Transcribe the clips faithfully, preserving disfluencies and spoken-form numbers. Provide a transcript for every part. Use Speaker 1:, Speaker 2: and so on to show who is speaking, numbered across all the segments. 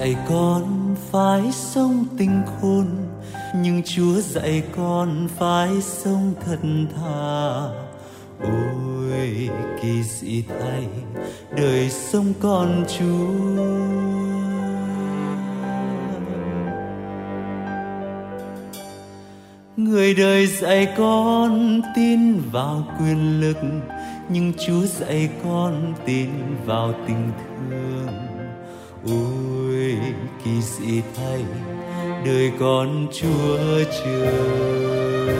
Speaker 1: dạy con phải sống tình khôn, nhưng Chúa dạy con phải sống thật thà. Ôi kỳ dị thay đời sống con Chúa. Người đời dạy con tin vào quyền lực, nhưng Chúa dạy con tin vào tình thương. Ôi kỳ dị thay đời con Chúa trời.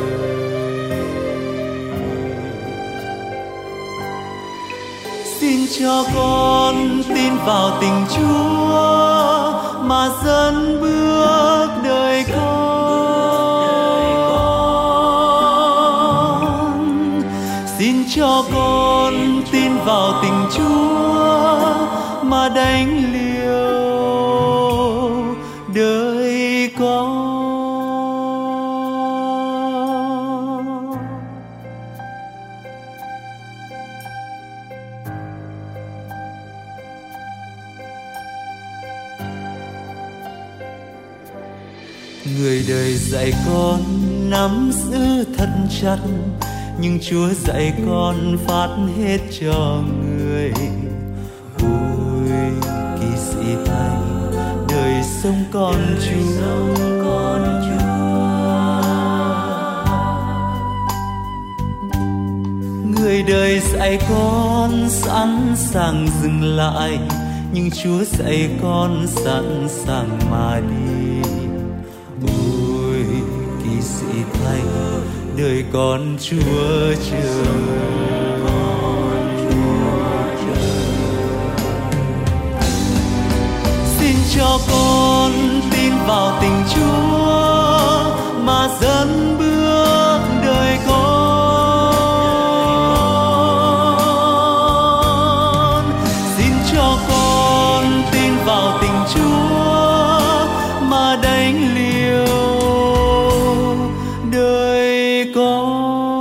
Speaker 1: Xin cho con tin vào tình Chúa mà dẫn bước đời con. Xin cho con tin vào tình Chúa mà đánh liều đời con. Người đời dạy con nắm giữ thật chặt, nhưng Chúa dạy con phát hết cho người. Ôi kỳ dị thay đời sống con Chúa. Người đời dạy con sẵn sàng dừng lại, nhưng Chúa dạy con sẵn sàng mà đi. Ôi kỳ dị thay đời con Chúa chờ. Xin cho con tin vào tình Chúa mà dẫn bước đời con. Xin cho con tin vào tình Chúa mà đánh liều đời con.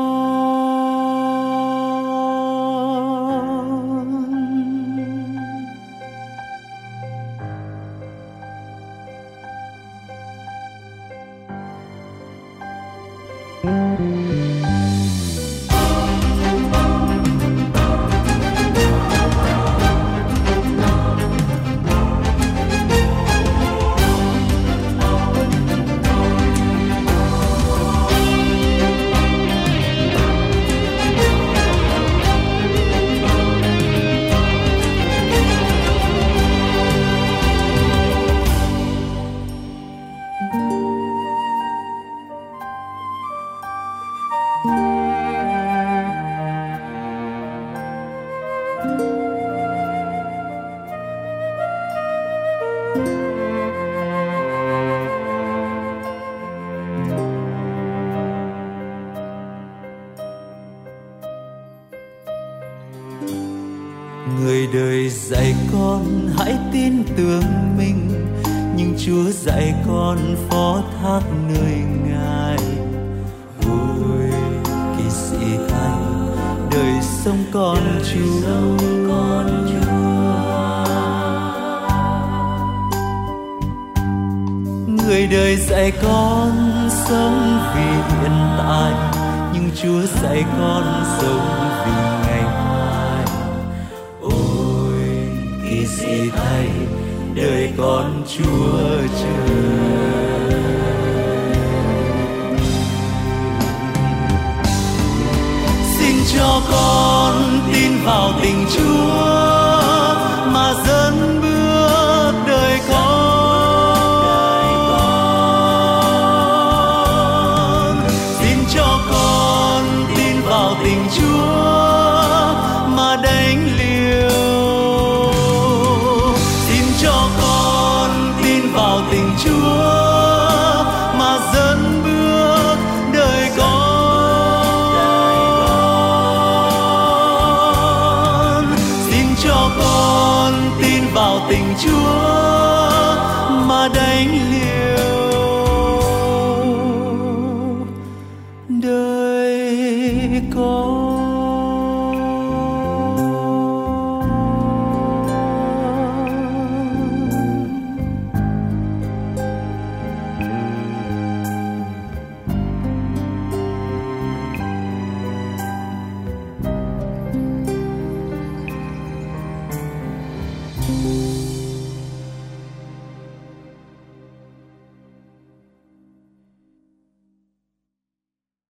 Speaker 1: Người đời dạy con hãy tin tưởng mình, nhưng Chúa dạy con phó thác nơi Ngài. Ôi kỳ dị thay đời sống con Chúa. Người đời dạy con sống vì hiện tại, nhưng Chúa dạy con sống vì ngày mai. Ôi kỳ dị thay đời con Chúa chờ. Xin cho con tin vào tình Chúa mà dẫn bước đời con. Xin cho con tin vào tình Chúa mà đánh liều. Xin cho con tin vào tình Chúa mà dẫn bước đời con. Xin cho con tin vào tình Chúa mà đánh liều